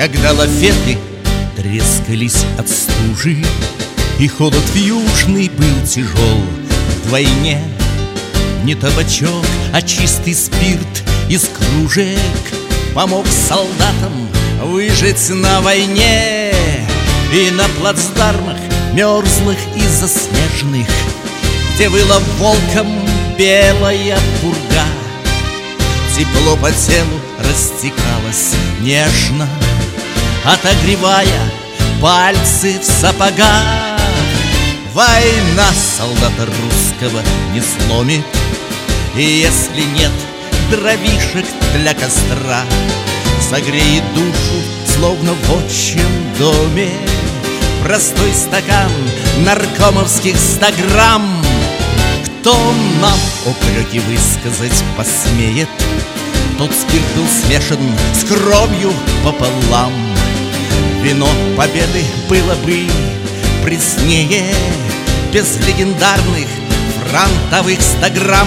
когда лафеты трескались от стужи, и холод южный был тяжел. Вдвойне не табачок, а чистый спирт из кружек помог солдатам выжить на войне. И на плацдармах мерзлых и заснеженных, где выла волком белая пурга, тепло по телу растекалось нежно, отогревая пальцы в сапогах. Война солдата русского не сломит, и если нет дровишек для костра, согреет душу, словно в отчим доме, простой стакан наркомовских 100 грамм. Кто нам упреки высказать посмеет, тот спирт был смешан с кровью пополам. Вино победы было бы преснее без легендарных фронтовых 100 грамм.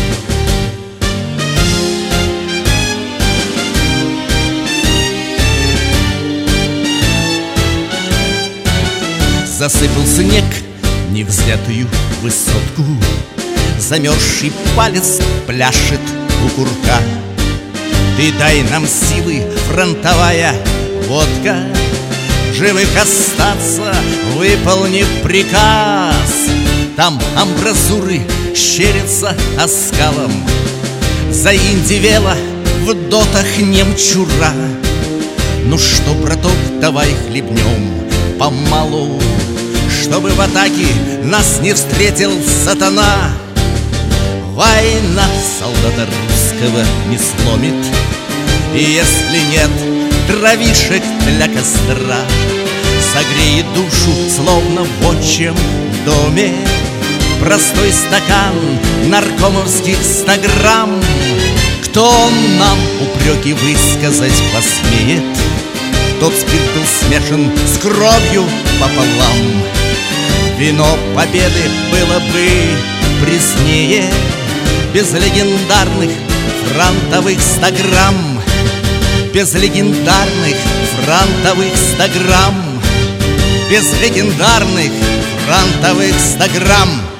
Засыпал снег невзятую высотку, замерзший палец пляшет у курка. Ты дай нам силы, фронтовая водка, живых остаться, выполнив приказ. Там амбразуры щерятся оскалом, заиндивела в дотах немчура. Ну что, браток, давай хлебнем помалу, чтобы в атаке нас не встретил сатана. Война солдата русского не сломит, и если нет дровишек для костра, согреет душу, словно в отчим доме, простой стакан наркомовских 100 грамм. Кто нам упреки высказать посмеет, тот спирт был смешан с кровью пополам. Вино победы было бы преснее без легендарных фронтовых 100 грамм. Без легендарных фронтовых 100 грамм. Без легендарных фронтовых 100 грамм.